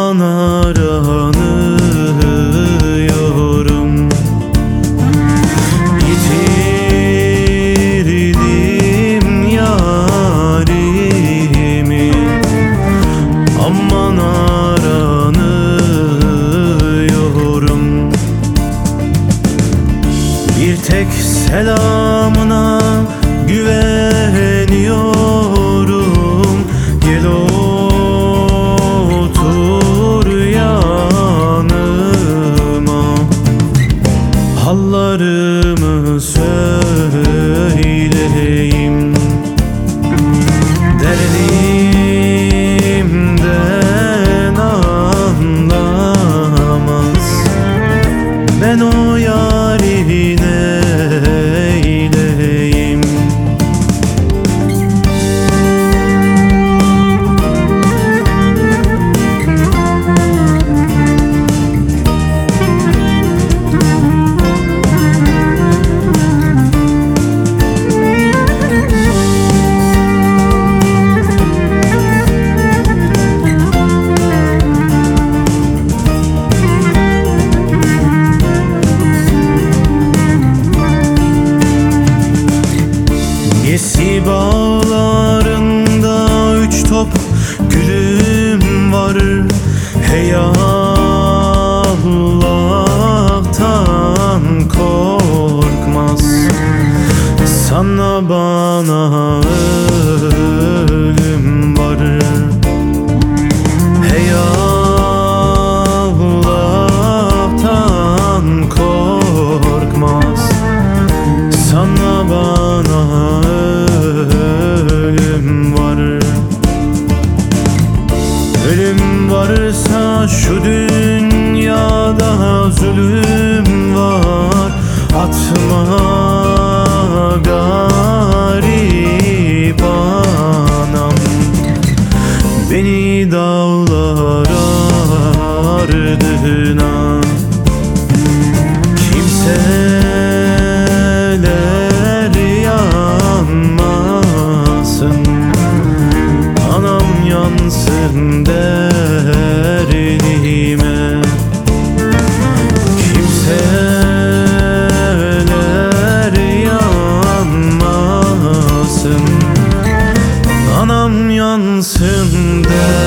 aman aranıyorum. Yitirdim yarimi, aman aranıyorum. Bir tek selamına güveniyorum. Gel otur yanıma, hallarımı söyleyeyim. Derdimden anlamaz, ben o yâri neyleyim. Gesi bağlarında 3 top gülüm var. Hey Allah'tan korkmaz, sana bana ölüm var. Hey Allah'tan korkmaz, sana bana ölüm var. Ölüm varsa şu dünyada zulüm var. Atma garip anam beni dağlar ardına. Kimseler yanmasın, anam yansın derdime. Kimseler yanmasın, anam yansın derdime.